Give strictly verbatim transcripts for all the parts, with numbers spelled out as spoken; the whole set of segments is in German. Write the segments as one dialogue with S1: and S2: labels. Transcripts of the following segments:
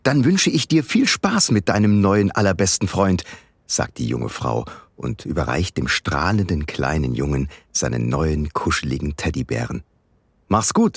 S1: »Dann wünsche ich dir viel Spaß mit deinem neuen allerbesten Freund«, sagt die junge Frau und überreicht dem strahlenden kleinen Jungen seinen neuen kuscheligen Teddybären. »Mach's gut!«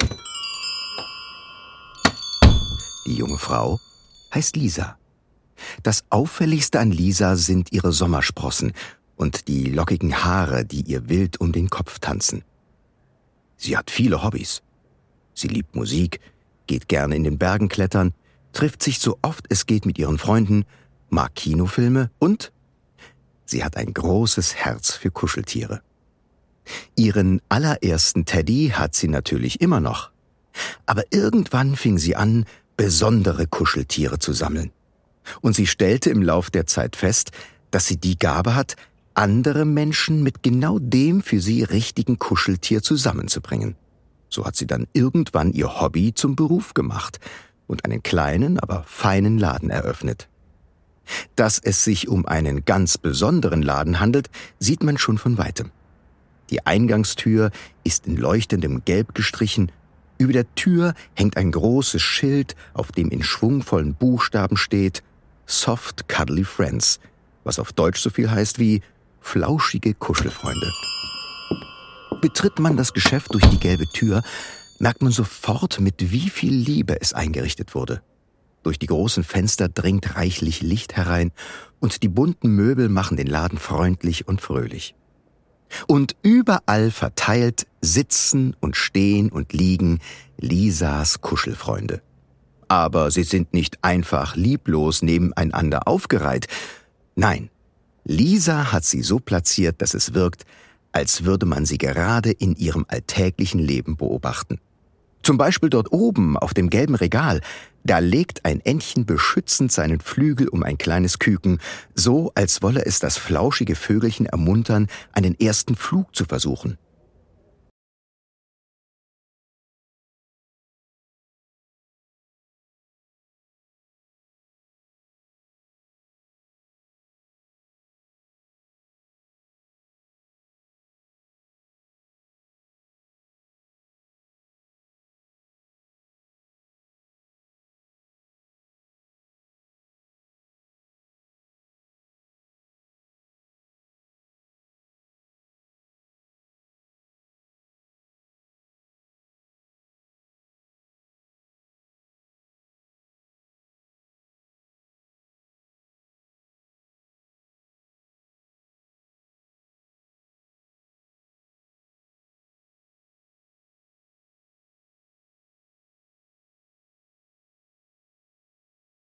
S1: Die junge Frau heißt Lisa. Das Auffälligste an Lisa sind ihre Sommersprossen und die lockigen Haare, die ihr wild um den Kopf tanzen. Sie hat viele Hobbys. Sie liebt Musik, geht gerne in den Bergen klettern, trifft sich so oft es geht mit ihren Freunden, mag Kinofilme und sie hat ein großes Herz für Kuscheltiere. Ihren allerersten Teddy hat sie natürlich immer noch. Aber irgendwann fing sie an, besondere Kuscheltiere zu sammeln. Und sie stellte im Lauf der Zeit fest, dass sie die Gabe hat, andere Menschen mit genau dem für sie richtigen Kuscheltier zusammenzubringen. So hat sie dann irgendwann ihr Hobby zum Beruf gemacht und einen kleinen, aber feinen Laden eröffnet. Dass es sich um einen ganz besonderen Laden handelt, sieht man schon von weitem. Die Eingangstür ist in leuchtendem Gelb gestrichen. Über der Tür hängt ein großes Schild, auf dem in schwungvollen Buchstaben steht »Soft Cuddly Friends«, was auf Deutsch so viel heißt wie »flauschige Kuschelfreunde«. Betritt man das Geschäft durch die gelbe Tür, merkt man sofort, mit wie viel Liebe es eingerichtet wurde. Durch die großen Fenster dringt reichlich Licht herein und die bunten Möbel machen den Laden freundlich und fröhlich. Und überall verteilt sitzen und stehen und liegen Lisas Kuschelfreunde. Aber sie sind nicht einfach lieblos nebeneinander aufgereiht. Nein, Lisa hat sie so platziert, dass es wirkt, als würde man sie gerade in ihrem alltäglichen Leben beobachten. Zum Beispiel dort oben auf dem gelben Regal, da legt ein Entchen beschützend seinen Flügel um ein kleines Küken, so als wolle es das flauschige Vögelchen ermuntern, einen ersten Flug zu versuchen.